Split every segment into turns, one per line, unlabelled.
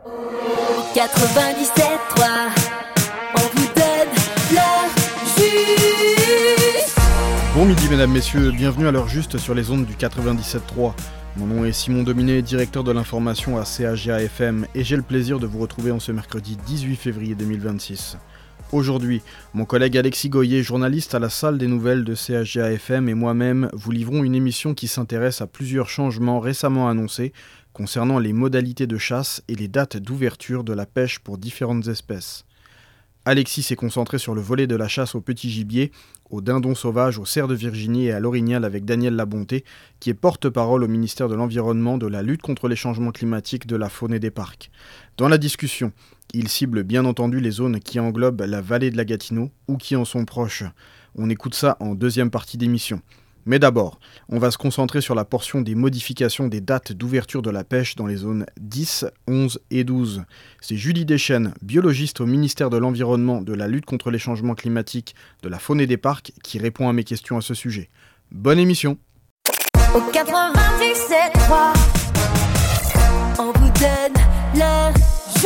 97.3, on vous donne l'heure juste.
Bon midi mesdames, messieurs, bienvenue à l'heure juste sur les ondes du 97.3. Mon nom est Simon Dominé, directeur de l'information à CHGA-FM et j'ai le plaisir de vous retrouver en ce mercredi 18 février 2026. Aujourd'hui, mon collègue Alexis Goyer, journaliste à la salle des nouvelles de CHGA-FM et moi-même vous livrons une émission qui s'intéresse à plusieurs changements récemment annoncés concernant les modalités de chasse et les dates d'ouverture de la pêche pour différentes espèces. Alexis s'est concentré sur le volet de la chasse au petit gibier, aux dindons sauvages, aux cerfs de Virginie et à l'orignal avec Daniel Labonté, qui est porte-parole au ministère de l'Environnement, de la lutte contre les changements climatiques, de la faune et des parcs. Dans la discussion, il cible bien entendu les zones qui englobent la vallée de la Gatineau ou qui en sont proches. On écoute ça en deuxième partie d'émission. Mais d'abord, on va se concentrer sur la portion des modifications des dates d'ouverture de la pêche dans les zones 10, 11 et 12. C'est Julie Deschênes, biologiste au ministère de l'Environnement, de la lutte contre les changements climatiques, de la faune et des parcs, qui répond à mes questions à ce sujet. Bonne émission!
Au 97.3, on vous donne l'heure juste.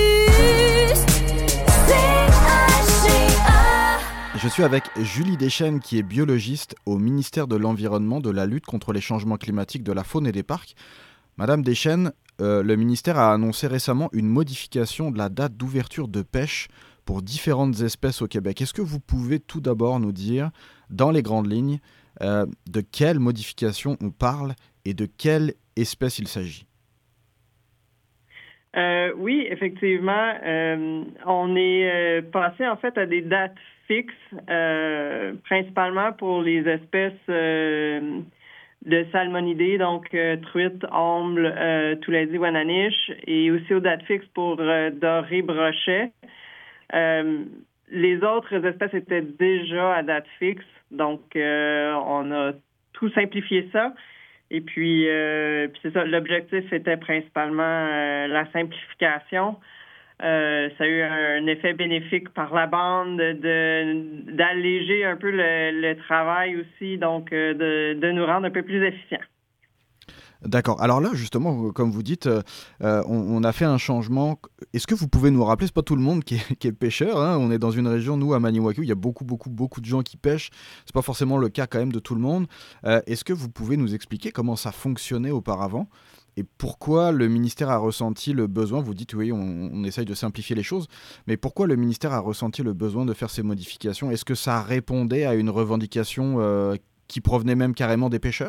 Je suis avec Julie Deschênes qui est biologiste au ministère de l'Environnement, de la lutte contre les changements climatiques, de la faune et des parcs. Madame Deschênes, le ministère a annoncé récemment une modification de la date d'ouverture de pêche pour différentes espèces au Québec. Est-ce que vous pouvez tout d'abord nous dire, dans les grandes lignes, de quelle modification on parle et de quelle espèce il s'agit?
Oui, effectivement, on est passé en fait à des dates fixes, principalement pour les espèces de salmonidés, donc truites, ombles, touladi, wananiche, et aussi aux dates fixes pour doré, brochet. Les autres espèces étaient déjà à date fixe, donc on a tout simplifié ça. Et puis c'est ça, l'objectif était principalement la simplification. Ça a eu un effet bénéfique par la bande d'alléger un peu le travail aussi, donc de nous rendre un peu plus efficients.
D'accord. Alors là, justement, comme vous dites, on a fait un changement. Est-ce que vous pouvez nous rappeler, c'est pas tout le monde qui est pêcheur, hein. On est dans une région, nous, à Maniwaki, il y a beaucoup de gens qui pêchent. C'est pas forcément le cas quand même de tout le monde. Est-ce que vous pouvez nous expliquer comment ça fonctionnait auparavant et pourquoi le ministère a ressenti le besoin, vous dites oui, on essaye de simplifier les choses, mais pourquoi le ministère a ressenti le besoin de faire ces modifications? Est-ce que ça répondait à une revendication qui provenait même carrément des pêcheurs?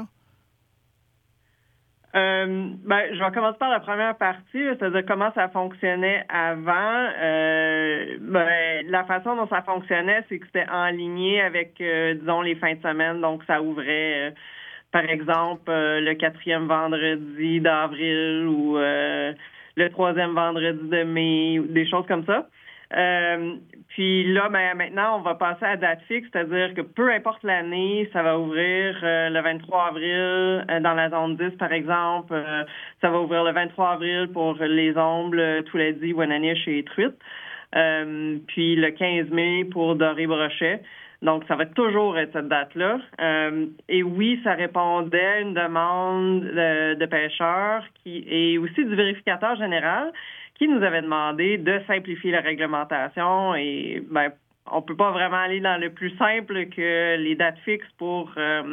Je vais commencer par la première partie, c'est-à-dire comment ça fonctionnait avant. La façon dont ça fonctionnait, c'est que c'était en ligne avec, disons, les fins de semaine. Donc, ça ouvrait, par exemple, le 4e vendredi d'avril ou le 3e vendredi de mai, ou des choses comme ça. Puis là, maintenant, on va passer à date fixe, c'est-à-dire que peu importe l'année, ça va ouvrir le 23 avril dans la zone 10, par exemple. Ça va ouvrir le 23 avril pour les ombles, touladi, wananiche et truites. Puis le 15 mai pour doré, brochet. Donc, ça va toujours être cette date-là. Et oui, ça répondait à une demande de pêcheurs et aussi du vérificateur général qui nous avait demandé de simplifier la réglementation. Et on peut pas vraiment aller dans le plus simple que les dates fixes pour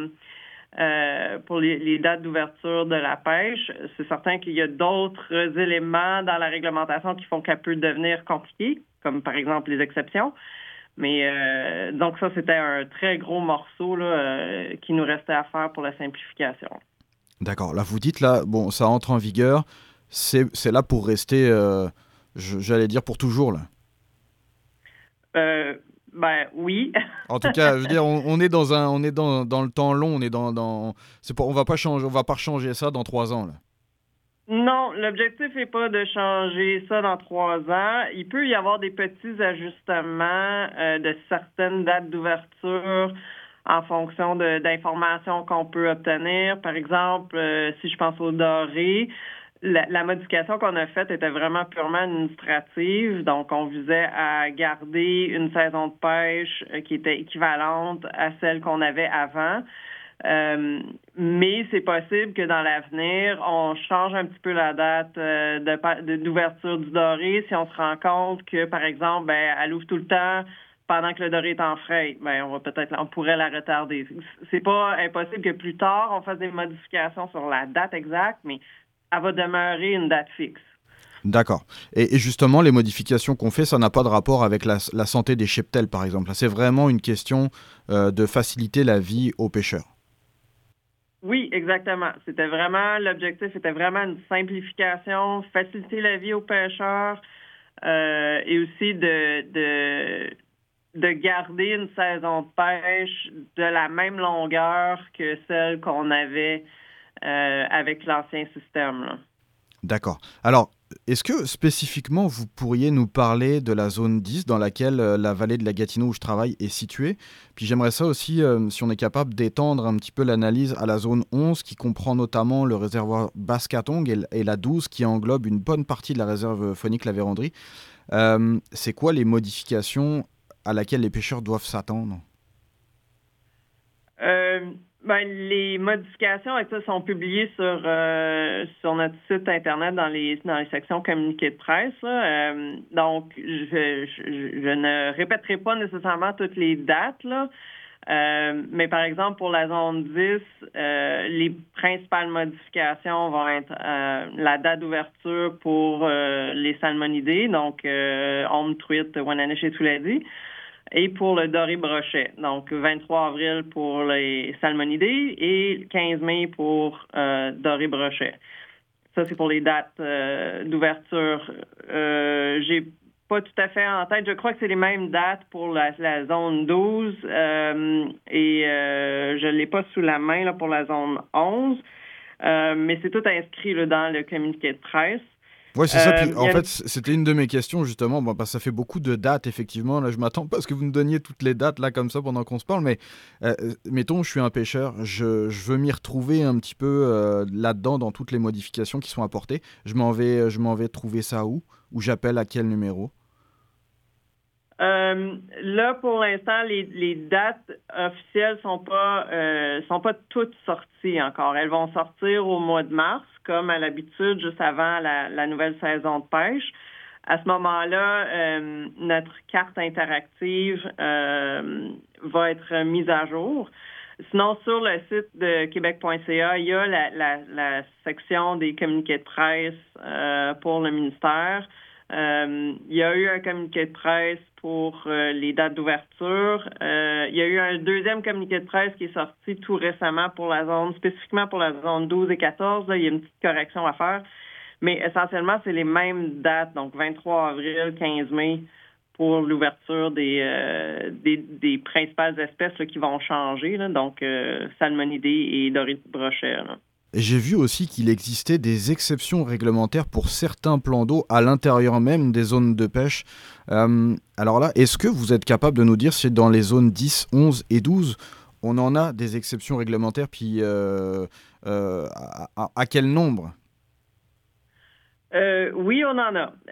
les dates d'ouverture de la pêche. C'est certain qu'il y a d'autres éléments dans la réglementation qui font qu'elle peut devenir compliquée, comme par exemple les exceptions. Mais donc ça, c'était un très gros morceau là, qui nous restait à faire pour la simplification.
D'accord. Là, vous dites, là, bon, ça entre en vigueur. C'est là pour rester, j'allais dire pour toujours, là.
Oui.
En tout cas, je veux dire, on est dans le temps long. On est on va pas changer ça dans 3 ans, là.
Non, l'objectif n'est pas de changer ça dans 3 ans. Il peut y avoir des petits ajustements de certaines dates d'ouverture en fonction d'informations qu'on peut obtenir. Par exemple, si je pense au doré, la modification qu'on a faite était vraiment purement administrative. Donc, on visait à garder une saison de pêche qui était équivalente à celle qu'on avait avant. Mais c'est possible que dans l'avenir, on change un petit peu la date d'ouverture du doré si on se rend compte que, par exemple, elle ouvre tout le temps pendant que le doré est en frais. On pourrait la retarder. C'est pas impossible que plus tard, on fasse des modifications sur la date exacte, mais elle va demeurer une date fixe.
D'accord. Et justement, les modifications qu'on fait, ça n'a pas de rapport avec la santé des cheptels, par exemple. C'est vraiment une question de faciliter la vie aux pêcheurs.
Oui, exactement. L'objectif était vraiment une simplification, faciliter la vie aux pêcheurs et aussi de garder une saison de pêche de la même longueur que celle qu'on avait avec l'ancien système, là.
D'accord. Alors, est-ce que spécifiquement vous pourriez nous parler de la zone 10 dans laquelle la vallée de la Gatineau où je travaille est située? Puis j'aimerais ça aussi, si on est capable d'étendre un petit peu l'analyse à la zone 11 qui comprend notamment le réservoir Basse-Catong et la 12 qui englobe une bonne partie de la réserve faunique La Vérandrie. C'est quoi les modifications à laquelle les pêcheurs doivent s'attendre?
Les modifications avec ça sont publiées sur notre site internet dans les sections communiqués de presse, là. Donc je ne répéterai pas nécessairement toutes les dates, là. Mais par exemple pour la zone 10, les principales modifications vont être la date d'ouverture pour les salmonidés, donc ombre, truite, Wananiche et Touladi. Et pour le doré brochet, donc 23 avril pour les salmonidés et 15 mai pour doré brochet. Ça, c'est pour les dates d'ouverture. J'ai pas tout à fait en tête. Je crois que c'est les mêmes dates pour la zone 12 et je l'ai pas sous la main là, pour la zone 11. Mais c'est tout inscrit là, dans le communiqué de presse.
Oui, c'est ça. Puis, en fait, c'était une de mes questions, justement. Parce que ça fait beaucoup de dates, effectivement. Là, je m'attends pas à ce que vous me donniez toutes les dates, là, comme ça, pendant qu'on se parle. Mais mettons, je suis un pêcheur. Je veux m'y retrouver un petit peu là-dedans, dans toutes les modifications qui sont apportées. Je m'en vais trouver ça où? Ou j'appelle à quel numéro?
Là, pour l'instant, les dates officielles sont pas toutes sorties encore. Elles vont sortir au mois de mars, comme à l'habitude, juste avant la nouvelle saison de pêche. À ce moment-là, notre carte interactive va être mise à jour. Sinon, sur le site de québec.ca, il y a la section des communiqués de presse pour le ministère. Il y a eu un communiqué de presse pour les dates d'ouverture. Il y a eu un deuxième communiqué de presse qui est sorti tout récemment spécifiquement pour la zone 12 et 14. Là, il y a une petite correction à faire. Mais essentiellement, c'est les mêmes dates, donc 23 avril, 15 mai, pour l'ouverture des principales espèces là, qui vont changer, là, donc salmonidés et doré de brochet. Là.
Et j'ai vu aussi qu'il existait des exceptions réglementaires pour certains plans d'eau à l'intérieur même des zones de pêche. Alors là, est-ce que vous êtes capable de nous dire si dans les zones 10, 11 et 12, on en a des exceptions réglementaires, puis à quel nombre?
Oui, on en a.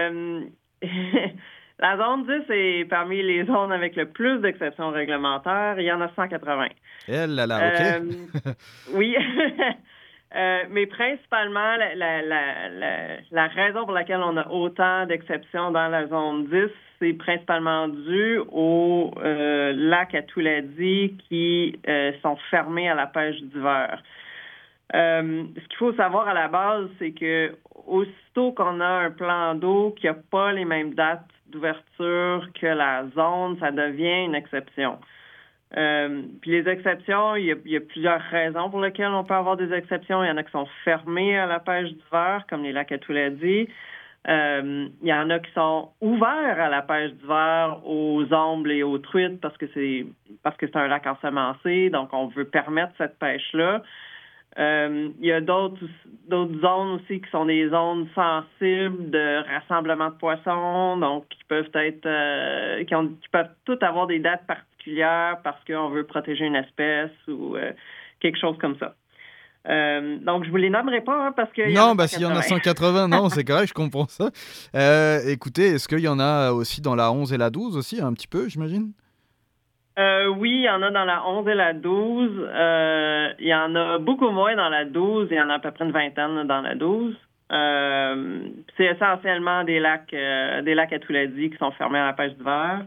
La zone 10 est parmi les zones avec le plus d'exceptions réglementaires. Il y en a 180.
Eh là là, OK.
Oui. Mais principalement, la raison pour laquelle on a autant d'exceptions dans la zone 10, c'est principalement dû aux lacs à Touladi qui sont fermés à la pêche d'hiver. Ce qu'il faut savoir à la base, c'est que aussitôt qu'on a un plan d'eau qui n'a pas les mêmes dates d'ouverture que la zone, ça devient une exception. Puis les exceptions, il y a plusieurs raisons pour lesquelles on peut avoir des exceptions. Il y en a qui sont fermés à la pêche d'hiver, comme les lacs à Touladi. Il y en a qui sont ouverts à la pêche d'hiver aux ombres et aux truites parce que c'est un lac ensemencé, donc on veut permettre cette pêche-là. Il y a d'autres zones aussi qui sont des zones sensibles de rassemblement de poissons, donc qui peuvent être qui peuvent toutes avoir des dates particulières parce qu'on veut protéger une espèce ou quelque chose comme ça. Donc je vous les nommerai pas parce que
non, s'il y en a 180, non, c'est correct, je comprends ça. Écoutez, est-ce qu'il y en a aussi dans la 11 et la 12 aussi, un petit peu, j'imagine?
Oui, il y en a dans la 11 et la 12. Il y en a beaucoup moins dans la 12. Il y en a à peu près une vingtaine dans la 12. C'est essentiellement des lacs à Touladi qui sont fermés à la pêche d'hiver.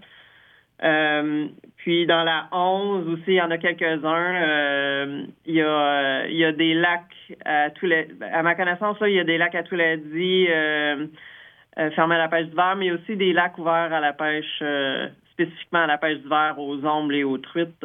Puis dans la 11 aussi, il y en a quelques-uns. Il y a des lacs à Touladi. À ma connaissance, là, il y a des lacs à Touladi fermés à la pêche d'hiver, mais il y a aussi des lacs ouverts à la pêche, spécifiquement à la pêche d'hiver, aux ombres et aux truites.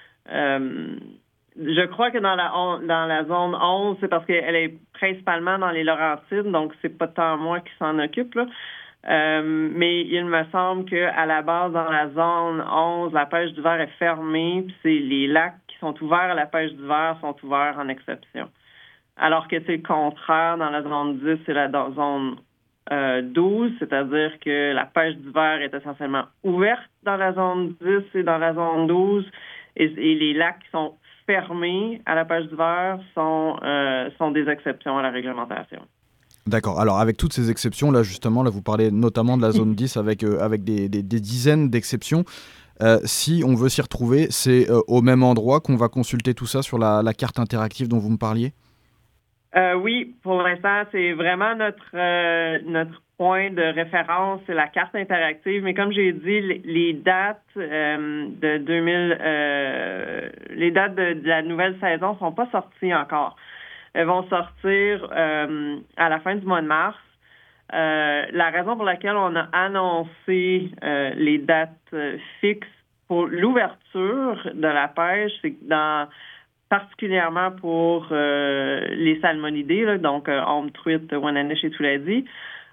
Je crois que dans la zone 11, c'est parce qu'elle est principalement dans les Laurentides, donc c'est pas tant moi qui s'en occupe, là. Mais il me semble qu'à la base, dans la zone 11, la pêche d'hiver est fermée, puis c'est les lacs qui sont ouverts à la pêche d'hiver sont ouverts en exception. Alors que c'est le contraire dans la zone 10 et la zone 12, c'est-à-dire que la pêche d'hiver est essentiellement ouverte dans la zone 10 et dans la zone 12, et les lacs qui sont fermés à la pêche d'hiver sont des exceptions à la réglementation.
D'accord. Alors, avec toutes ces exceptions, là, justement, vous parlez notamment de la zone 10 avec des dizaines d'exceptions. Si on veut s'y retrouver, c'est au même endroit qu'on va consulter tout ça sur la carte interactive dont vous me parliez?
Oui, pour l'instant, c'est vraiment notre point de référence, c'est la carte interactive. Mais comme j'ai dit, les dates les dates de la nouvelle saison sont pas sorties encore. Elles vont sortir à la fin du mois de mars. La raison pour laquelle on a annoncé les dates fixes pour l'ouverture de la pêche, c'est que particulièrement pour les salmonidés, là, donc ombre, truite, Wananiche et Touladi,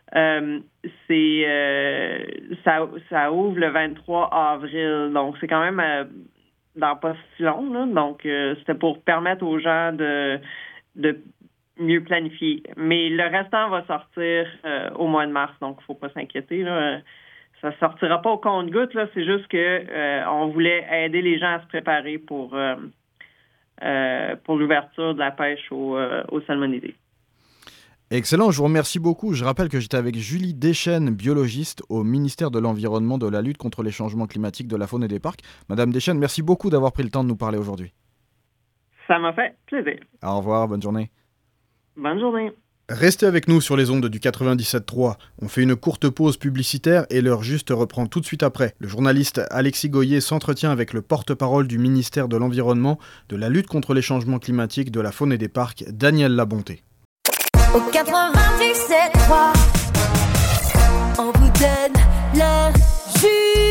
ça ouvre le 23 avril. Donc, c'est quand même dans pas si long, là. Donc, c'était pour permettre aux gens de mieux planifier. Mais le restant va sortir au mois de mars, donc il ne faut pas s'inquiéter, là. Ça sortira pas au compte-gouttes, là. C'est juste que on voulait aider les gens à se préparer pour l'ouverture de la pêche aux salmonidés.
Excellent, je vous remercie beaucoup. Je rappelle que j'étais avec Julie Deschênes, biologiste au ministère de l'Environnement, de la lutte contre les changements climatiques, de la faune et des parcs. Madame Deschênes, merci beaucoup d'avoir pris le temps de nous parler aujourd'hui.
Ça m'a fait plaisir.
Au revoir, bonne journée.
Bonne journée.
Restez avec nous sur les ondes du 97.3. On fait une courte pause publicitaire et l'heure juste reprend tout de suite après. Le journaliste Alexis Goyer s'entretient avec le porte-parole du ministère de l'Environnement, de la lutte contre les changements climatiques, de la faune et des parcs, Daniel Labonté.
Au 97.3, on vous donne le jus.